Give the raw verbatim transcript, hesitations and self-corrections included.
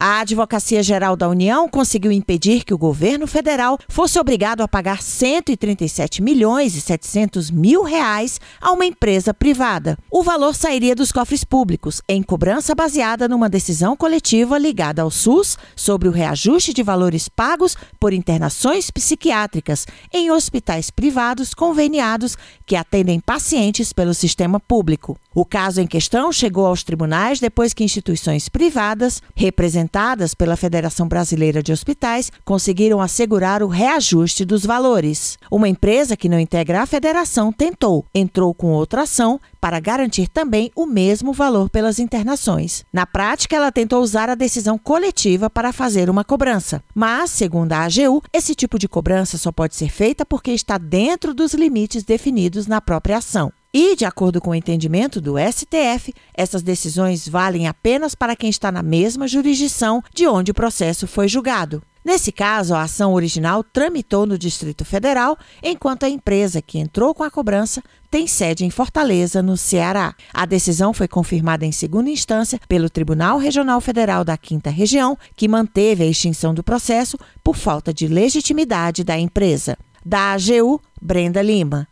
A Advocacia Geral da União conseguiu impedir que o governo federal fosse obrigado a pagar cento e trinta e sete milhões e setecentos mil reais a uma empresa privada. O valor sairia dos cofres públicos, em cobrança baseada numa decisão coletiva ligada ao SUS sobre o reajuste de valores pagos por internações psiquiátricas em hospitais privados conveniados que atendem pacientes pelo sistema público. O caso em questão chegou aos tribunais depois que instituições privadas, representadas pela Federação Brasileira de Hospitais, conseguiram assegurar o reajuste dos valores. Uma empresa que não integra a federação tentou, entrou com outra ação para garantir também o mesmo valor pelas internações. Na prática, ela tentou usar a decisão coletiva para fazer uma cobrança. Mas, segundo a A G U, esse tipo de cobrança só pode ser feita porque está dentro dos limites definidos na própria ação. E, de acordo com o entendimento do S T F, essas decisões valem apenas para quem está na mesma jurisdição de onde o processo foi julgado. Nesse caso, a ação original tramitou no Distrito Federal, enquanto a empresa que entrou com a cobrança tem sede em Fortaleza, no Ceará. A decisão foi confirmada em segunda instância pelo Tribunal Regional Federal da Quinta Região, que manteve a extinção do processo por falta de legitimidade da empresa. Da A G U, Brenda Lima.